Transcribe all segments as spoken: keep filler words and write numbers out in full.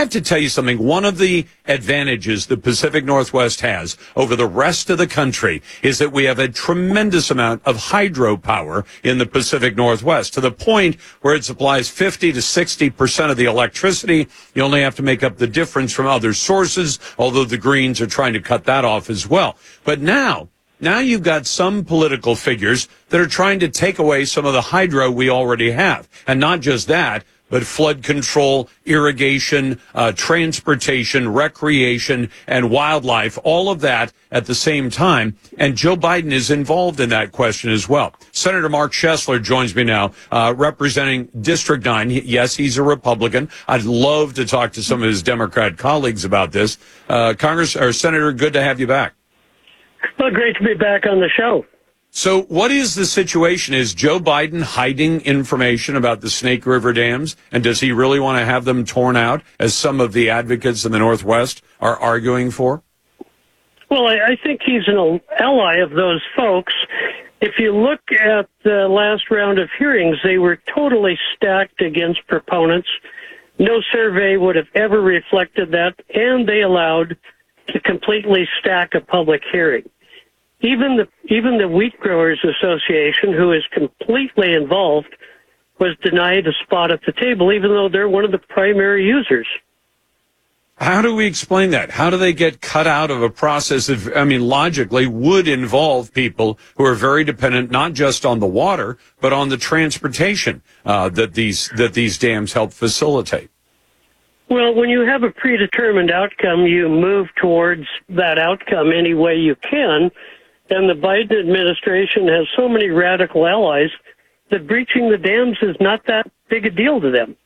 have to tell you something. One of the advantages the Pacific Northwest has over the rest of the country is that we have a tremendous amount of hydropower in the Pacific Northwest, to the point where it supplies fifty to sixty percent of the electricity. You only have to make up the difference from other sources, although the Greens are trying to cut that off as well. But now, now you've got some political figures that are trying to take away some of the hydro we already have. And not just that, but flood control, irrigation, uh, transportation, recreation, and wildlife, all of that at the same time. And Joe Biden is involved in that question as well. Senator Mark Schessler joins me now, uh, representing District nine. Yes, he's a Republican. I'd love to talk to some of his Democrat colleagues about this. Uh, Congress or Senator, good to have you back. Well, great to be back on the show. So what is the situation? Is Joe Biden hiding information about the Snake River dams? And does he really want to have them torn out, as some of the advocates in the Northwest are arguing for? Well, I, I think he's an ally of those folks. If you look at the last round of hearings, they were totally stacked against proponents. No survey would have ever reflected that, and they allowed to completely stack a public hearing. Even the even the Wheat Growers Association, who is completely involved, was denied a spot at the table, even though they're one of the primary users. How do we explain that? How do they get cut out of a process that, I mean, logically would involve people who are very dependent not just on the water, but on the transportation uh, that these that these dams help facilitate? Well, when you have a predetermined outcome, you move towards that outcome any way you can. And the Biden administration has so many radical allies that breaching the dams is not that big a deal to them.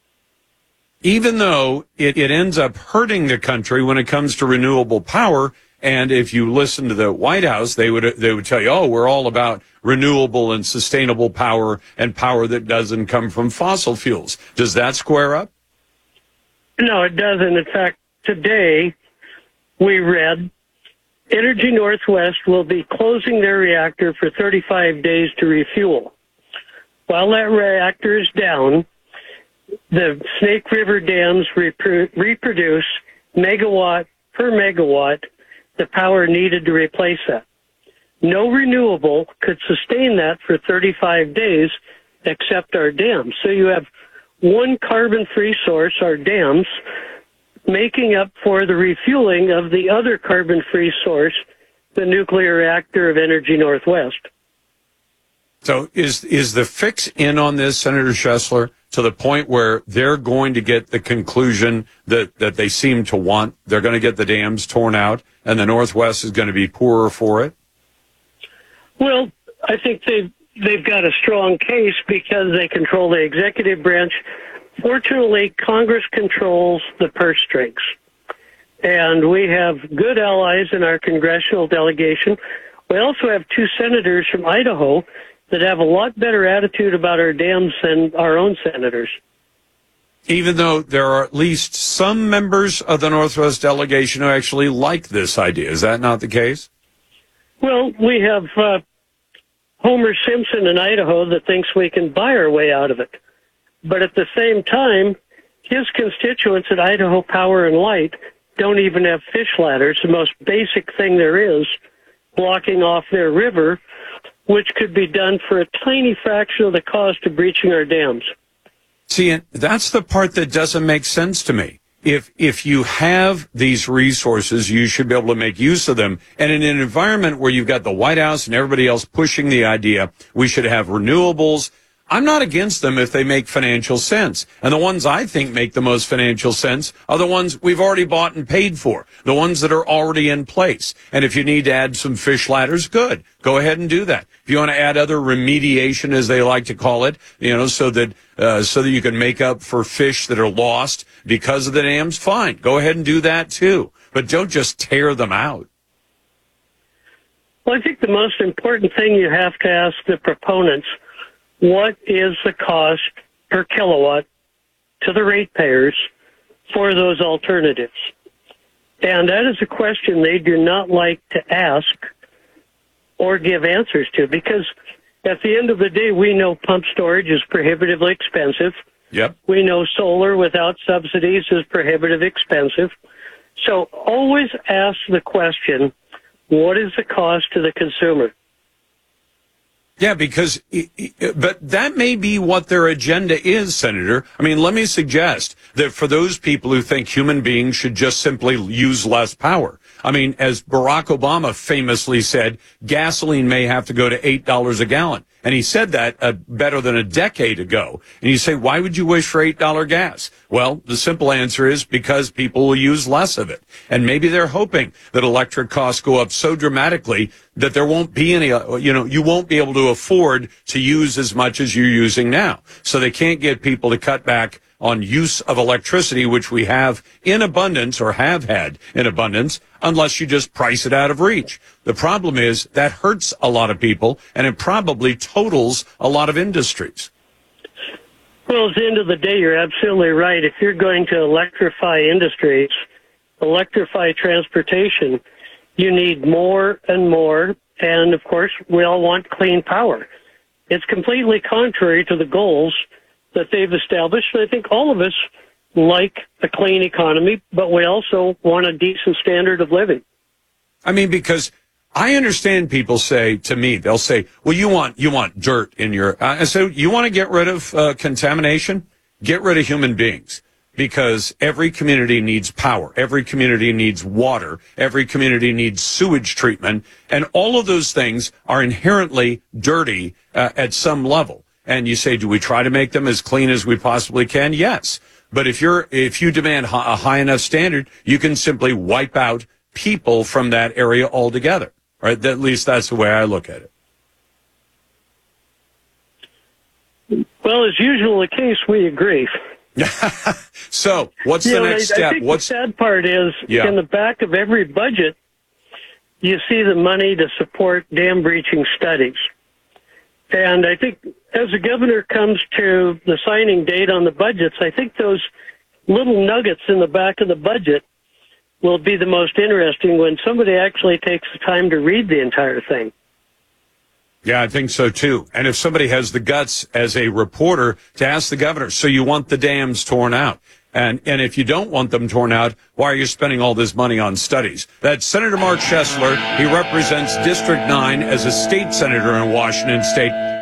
Even though it, it ends up hurting the country when it comes to renewable power. And if you listen to the White House, they would they would tell you, oh, we're all about renewable and sustainable power and power that doesn't come from fossil fuels. Does that square up? No, it doesn't. In fact, today we read Energy Northwest will be closing their reactor for thirty-five days to refuel. While that reactor is down, the Snake River dams repro- reproduce megawatt per megawatt the power needed to replace that. No renewable could sustain that for thirty-five days except our dams. So you have one carbon-free source, our dams, making up for the refueling of the other carbon-free source, the nuclear reactor of Energy Northwest. So is is the fix in on this, Senator Schessler, to the point where they're going to get the conclusion that, that they seem to want? They're going to get the dams torn out, and the Northwest is going to be poorer for it? Well, I think they've, they've got a strong case because they control the executive branch. Fortunately, Congress controls the purse strings, and we have good allies in our congressional delegation. We also have two senators from Idaho that have a lot better attitude about our dams than our own senators. Even though there are at least some members of the Northwest delegation who actually like this idea. Is that not the case? Well, we have uh, Homer Simpson in Idaho that thinks we can buy our way out of it. But at the same time, his constituents at Idaho Power and Light don't even have fish ladders, the most basic thing there is, blocking off their river, which could be done for a tiny fraction of the cost of breaching our dams. See, and that's the part that doesn't make sense to me. If if you have these resources, you should be able to make use of them. And in an environment where you've got the White House and everybody else pushing the idea we should have renewables, I'm not against them if they make financial sense. And the ones I think make the most financial sense are the ones we've already bought and paid for, the ones that are already in place. And if you need to add some fish ladders, good. Go ahead and do that. If you want to add other remediation, as they like to call it, you know, so that uh, so that you can make up for fish that are lost because of the dams, fine. Go ahead and do that too. But don't just tear them out. Well, I think the most important thing you have to ask the proponents, what is the cost per kilowatt to the ratepayers for those alternatives? And that is a question they do not like to ask or give answers to, because at the end of the day, we know pump storage is prohibitively expensive. Yep. We know solar without subsidies is prohibitive expensive. So always ask the question, what is the cost to the consumer? Yeah, because, but that may be what their agenda is, Senator. I mean, let me suggest that for those people who think human beings should just simply use less power. I mean, as Barack Obama famously said, gasoline may have to go to eight dollars a gallon. And he said that uh, better than a decade ago. And you say, why would you wish for eight dollars gas? Well, the simple answer is because people will use less of it. And maybe they're hoping that electric costs go up so dramatically that there won't be any, uh, you know, you won't be able to afford to use as much as you're using now. So they can't get people to cut back on use of electricity, which we have in abundance or have had in abundance, unless you just price it out of reach. The problem is that hurts a lot of people, and it probably totals a lot of industries. Well, at the end of the day, you're absolutely right. If you're going to electrify industries, electrify transportation, you need more and more. And, of course, we all want clean power. It's completely contrary to the goals that they've established. And I think all of us like a clean economy, but we also want a decent standard of living. I mean, because I understand people say to me, they'll say, well, you want you want dirt in your, uh, and so you want to get rid of uh, contamination? Get rid of human beings. Because every community needs power. Every community needs water. Every community needs sewage treatment. And all of those things are inherently dirty uh, at some level. And you say, do we try to make them as clean as we possibly can? Yes. But if you're, if you demand a high enough standard, you can simply wipe out people from that area altogether. Right? At least that's the way I look at it. Well, as usual the case, we agree. So, what's you the know, next I, step? I think What's the sad part is yeah. in the back of every budget, you see the money to support dam breaching studies. And I think as the governor comes to the signing date on the budgets, I think those little nuggets in the back of the budget will be the most interesting when somebody actually takes the time to read the entire thing. Yeah, I think so, too. And if somebody has the guts as a reporter to ask the governor, so you want the dams torn out? And and if you don't want them torn out, why are you spending all this money on studies? That's Senator Mark Chesler. He represents District nine as a state senator in Washington State.